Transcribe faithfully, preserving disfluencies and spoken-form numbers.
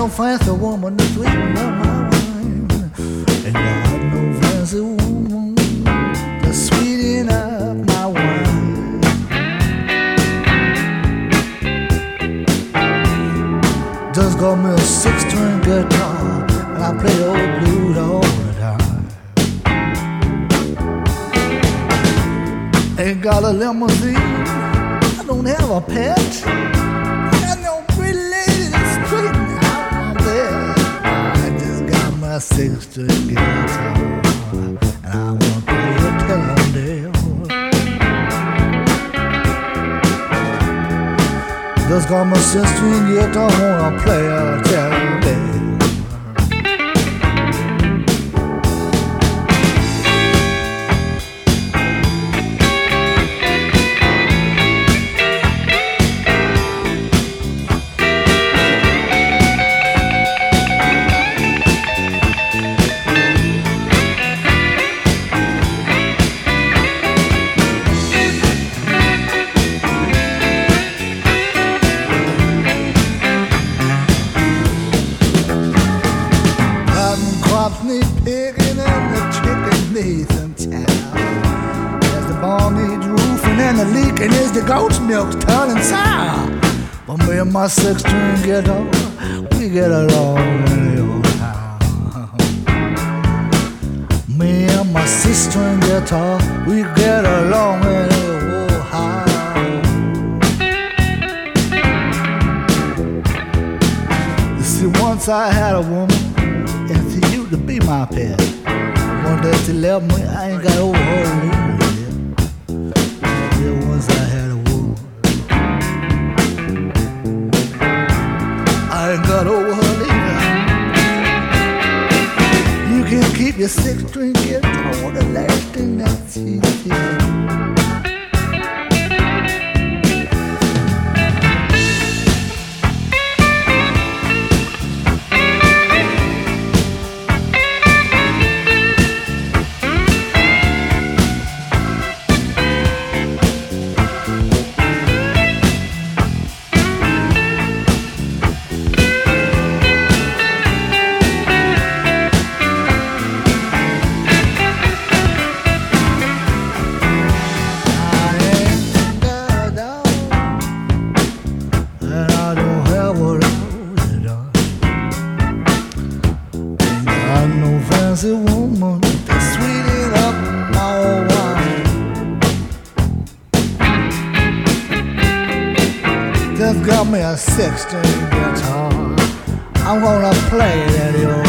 no fancy woman to sweeten up my wine. Ain't got no fancy woman to sweeten up my wine. Just got me a six-string guitar and I play old blues all the time. Ain't got a limousine, I don't have a pet. Six-string guitar, and I wanna play a Telltale. Just got my six-string guitar, I wanna play a Telltale. Picking and the chicken Nathan town. As the barn needs roofing and the leaking is the goat's milk turning sour. But me and my six-string guitar, we get along in the old town. Me and my six-string guitar, we get along in the old house. You see, once I had a woman, and she used to be my pet. One day she left me, I ain't got over her yet. Yeah, once I had a woman, I ain't got over her either. You can keep your six-string guitar, the last thing that she did. Fancy woman to sweeten up my old wine. Just got me a six-string guitar, I'm gonna play that old